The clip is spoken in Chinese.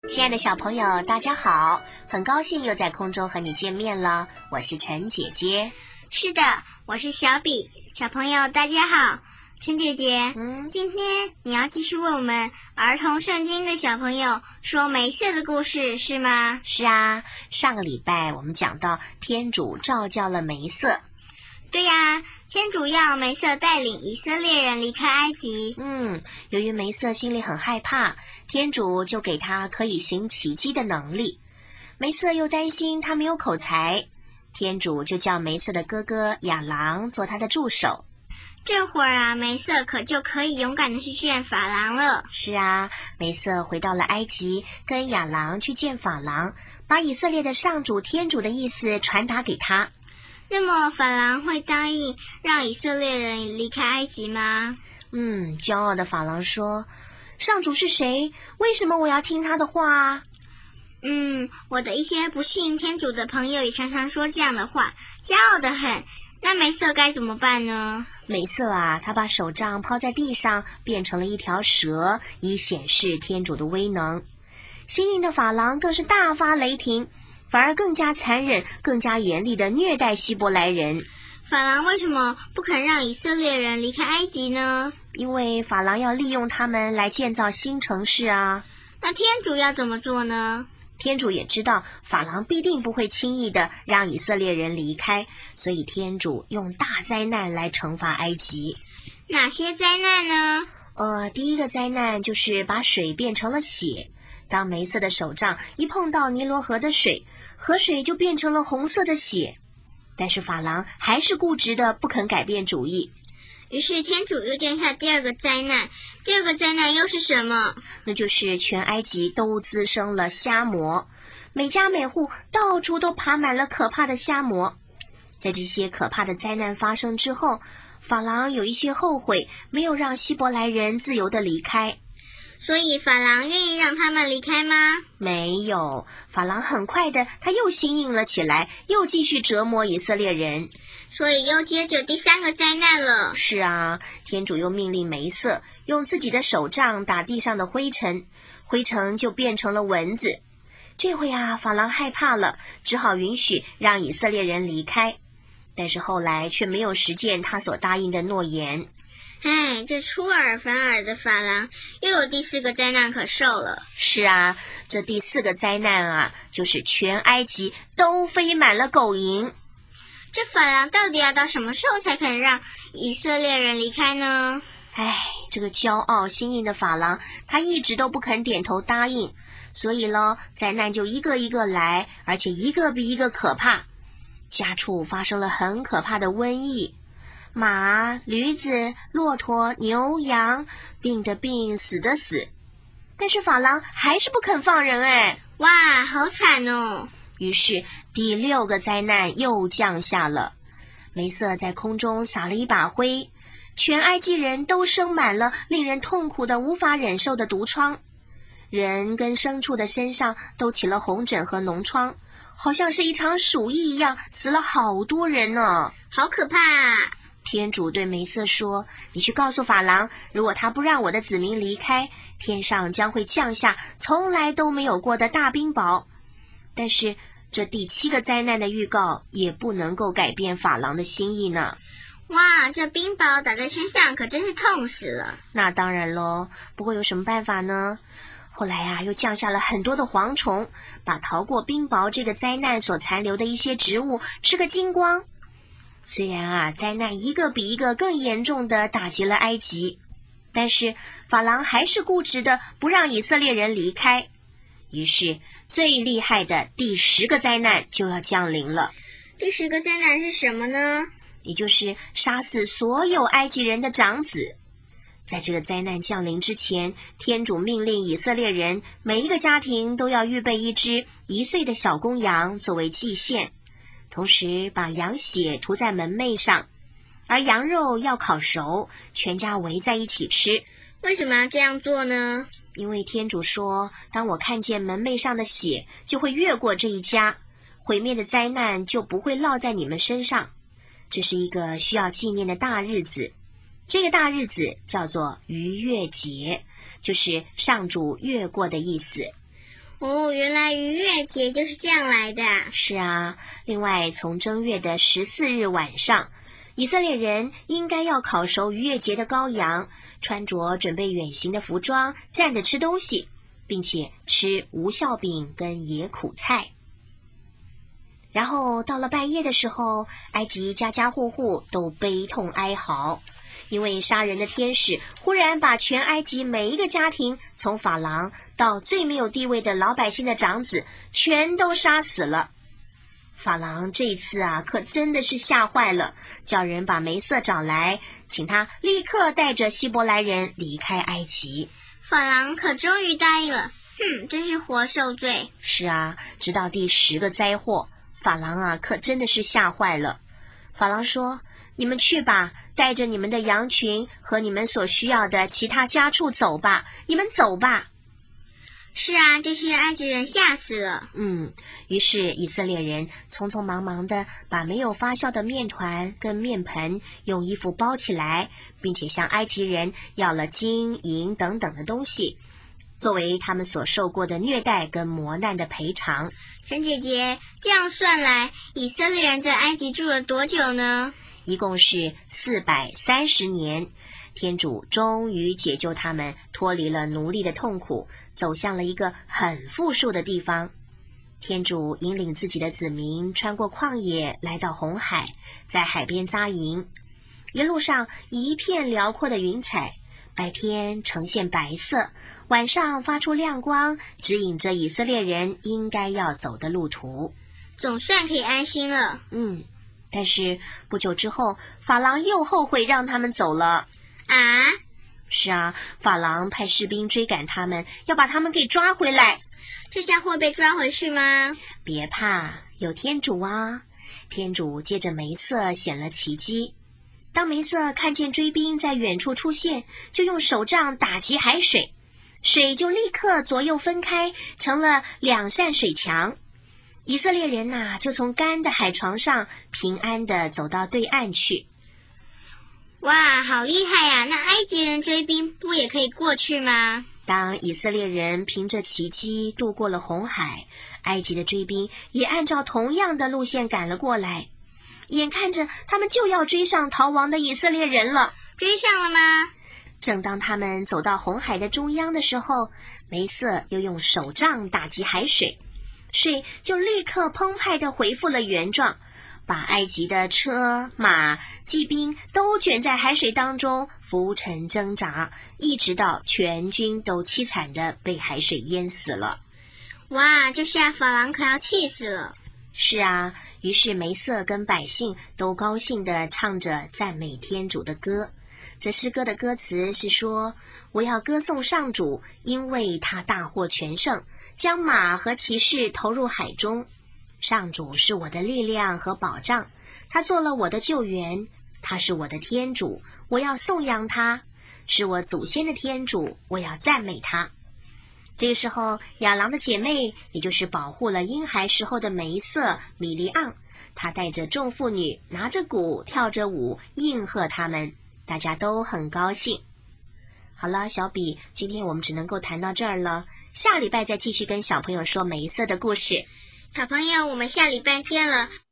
亲爱的小朋友，大家好，很高兴又在空中和你见面了，我是陈姐姐。 是的，我是小比。小朋友大家好，陈姐姐，今天你要继续为我们儿童圣经的小朋友说梅瑟的故事是吗？ 是啊，上个礼拜我们讲到天主召叫了梅瑟。 对呀，天主要梅瑟带领以色列人离开埃及。 由于梅瑟心里很害怕，天主就给他可以行奇迹的能力。梅瑟又担心他没有口才，天主就叫梅瑟的哥哥亚郎做他的助手。 这会儿啊，梅瑟就可以勇敢地去见法郎了。 是啊，梅瑟回到了埃及，跟亚郎去见法郎，把以色列的上主天主的意思传达给他。 那么法郎会答应让以色列人离开埃及吗？ 骄傲的法郎说，上主是谁？为什么我要听他的话啊？ 我的一些不信天主的朋友也常常说这样的话，骄傲得很。那梅瑟该怎么办呢？ 梅瑟啊，他把手杖抛在地上，变成了一条蛇，以显示天主的威能。心硬的法郎更是大发雷霆，反而更加残忍、更加严厉地虐待希伯来人。 法郎为什么不肯让以色列人离开埃及呢？ 因为法郎要利用他们来建造新城市啊。 那天主要怎么做呢？ 天主也知道法郎必定不会轻易地让以色列人离开，所以天主用大灾难来惩罚埃及。 哪些灾难呢？ 第一个灾难就是把水变成了血。当梅瑟的手杖一碰到尼罗河的水，河水就变成了红色的血。但是法郎还是固执的不肯改变主意。 于是天主又降下第二个灾难。第二个灾难又是什么？ 那就是全埃及都滋生了虾魔，每家每户到处都爬满了可怕的虾魔。在这些可怕的灾难发生之后，法郎有一些后悔，没有让希伯来人自由地离开。 所以法郎愿意让他们离开吗？ 没有，法郎很快的他又心硬了起来，又继续折磨以色列人。 所以又接着第三个灾难了。 是啊，天主又命令梅瑟用自己的手杖打地上的灰尘，灰尘就变成了蚊子。这回啊，法郎害怕了，只好允许让以色列人离开。但是后来却没有实践他所答应的诺言。 这出尔反尔的法郎又有第四个灾难可受了。 是啊，这第四个灾难啊，就是全埃及都飞满了狗蝇。 这法郎到底要到什么时候才肯让以色列人离开呢？ 这个骄傲心硬的法郎，他一直都不肯点头答应，所以咯，灾难就一个一个来，而且一个比一个可怕。家畜发生了很可怕的瘟疫，马、驴子、骆驼、牛、羊，病的病，死的死。但是法郎还是不肯放人哇，好惨哦！ 于是第六个灾难又降下了。梅瑟在空中撒了一把灰，全埃及人都生满了令人痛苦的无法忍受的毒疮，人跟牲畜的身上都起了红疹和脓疮，好像是一场鼠疫一样，死了好多人呢。 好可怕啊！ 天主对梅瑟说，你去告诉法郎，如果他不让我的子民离开，天上将会降下从来都没有过的大冰雹。但是这第七个灾难的预告也不能够改变法郎的心意呢。 哇，这冰雹打在身上可真是痛死了。 那当然咯，不过有什么办法呢？后来啊，又降下了很多的蝗虫，把逃过冰雹这个灾难所残留的一些植物吃个精光。虽然啊，灾难一个比一个更严重的打击了埃及，但是法郎还是固执的不让以色列人离开。于是最厉害的第10个灾难就要降临了。 第10个灾难是什么呢？ 也就是杀死所有埃及人的长子。在这个灾难降临之前，天主命令以色列人每一个家庭都要预备一只1岁的小公羊作为祭献，同时把羊血涂在门楣上，而羊肉要烤熟，全家围在一起吃。 为什么要这样做呢？ 因为天主说，当我看见门楣上的血，就会越过这一家，毁灭的灾难就不会落在你们身上。这是一个需要纪念的大日子，这个大日子叫做逾越节，就是上主越过的意思。 哦，原来逾越节就是这样来的啊。 是啊，另外从正月的14日晚上，以色列人应该要烤熟逾越节的羔羊，穿着准备远行的服装，站着吃东西，并且吃无酵饼跟野苦菜。然后到了半夜的时候，埃及家家户户都悲痛哀嚎，因为杀人的天使忽然把全埃及每一个家庭，从法郎到最没有地位的老百姓的长子，全都杀死了。法郎这一次啊，可真的是吓坏了，叫人把梅瑟找来，请他立刻带着希伯来人离开埃及。 法郎可终于答应了，真是活受罪。 是啊，直到第10个灾祸，法郎啊，可真的是吓坏了。法郎说：“你们去吧，带着你们的羊群和你们所需要的其他家畜走吧，你们走吧。” 是啊，这些埃及人吓死了。 于是以色列人匆匆忙忙地把没有发酵的面团跟面盆用衣服包起来，并且向埃及人要了金银等等的东西，作为他们所受过的虐待跟磨难的赔偿。 陈姐姐，这样算来，以色列人在埃及住了多久呢？ 一共是430年。天主终于解救他们，脱离了奴隶的痛苦，走向了一个很富庶的地方。天主引领自己的子民穿过旷野，来到红海，在海边扎营。一路上一片辽阔的云彩，白天呈现白色，晚上发出亮光，指引着以色列人应该要走的路途。 总算可以安心了。 但是不久之后，法郎又后悔让他们走了。 啊？ 是啊，法郎派士兵追赶他们，要把他们给抓回来。 这下会被抓回去吗？ 别怕，有天主啊。天主借着梅瑟显了奇迹。当梅瑟看见追兵在远处出现，就用手杖打击海水，水就立刻左右分开，成了2扇水墙。以色列人就从干的海床上平安地走到对岸去。 哇，好厉害呀！那埃及人追兵不也可以过去吗？ 当以色列人凭着奇迹渡过了红海，埃及的追兵也按照同样的路线赶了过来。眼看着他们就要追上逃亡的以色列人了。 追上了吗？ 正当他们走到红海的中央的时候，梅瑟又用手杖打击海水，水就立刻澎湃地恢复了原状，把埃及的车马骑兵都卷在海水当中，浮沉挣扎，一直到全军都凄惨地被海水淹死了。 哇，这下法郎可要气死了。 是啊，于是梅瑟跟百姓都高兴地唱着赞美天主的歌。这诗歌的歌词是说：我要歌颂上主，因为他大获全胜，将马和骑士投入海中。上主是我的力量和保障，他做了我的救援，他是我的天主，我要颂扬他，是我祖先的天主，我要赞美他。这个时候，亚郎的姐妹，也就是保护了婴孩时候的梅瑟、米利盎，她带着众妇女，拿着鼓，跳着舞，应和他们，大家都很高兴。好了，小比，今天我们只能够谈到这儿了，下礼拜再继续跟小朋友说梅瑟的故事。 小朋友，我们下礼拜见了，